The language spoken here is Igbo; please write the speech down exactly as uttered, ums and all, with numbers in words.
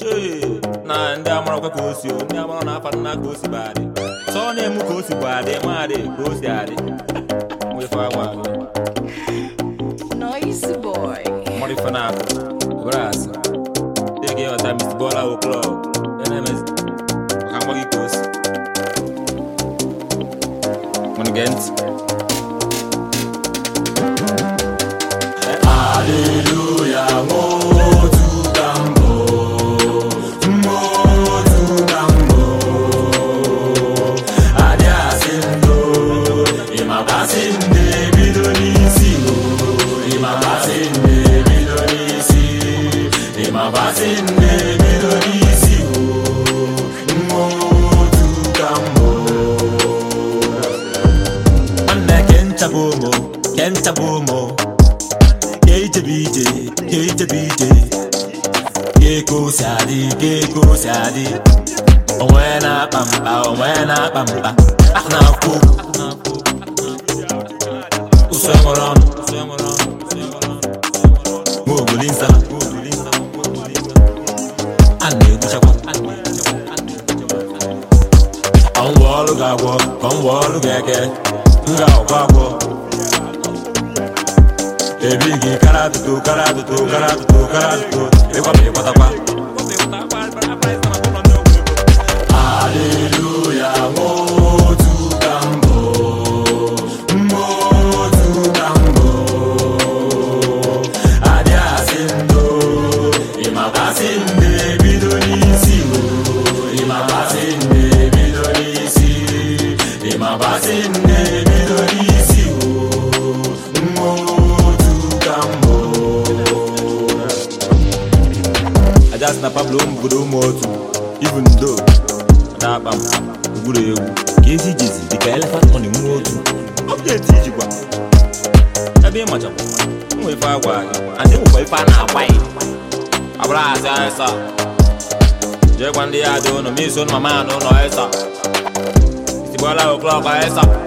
Ee, na ndị amara kwa ka o si o, ndị amara na-afa nna ka o si bụ adị. Sọ na-emu ka o si bụ adị, ma adị ka o si adị. Nwefe agwa agwa. Noisy boy. Mori fanako, braço. Peguei o time de bola o club. Ele mesmo. Vamos aqui cos. Mano gente. Hallelujah, mo tu gambo, mo tu gambo. Adia sendo, ima basinde bidonisi, ima basinde bidonisi, ima basinde bidonisi, mo tu gambo. Ande kenta bomo, kenta bomo. Keita bije, keita bije. Keko sadi, keko sadi. Owena pampa, owena pampa. Akna fu, usemoron, mugulinsa. Ane kuchakwa. Onwolu gawo, onwolu gege. Nga okwawo. Ebigi karatutu, karatutu, karatutu, karatutu. Ekwa ekwa takwa. Hallelujah, mo tu gambo, mo tu gambo. Adia sendo, ima basinde bidonisi, ima basinde bidonisi, ima basinde bidonisi, mo. I just na Pablo Mbudo motu. Even though na bam guru egwu. Kezi jizi dika elephant on the motu. Update iji gwa. Ebe macha. Nwe fa agwa. Ande mo fa na agwa yi. Abra asa asa. Je kwandi ya do no mi so mama no no esa. Tibola o'clock esa.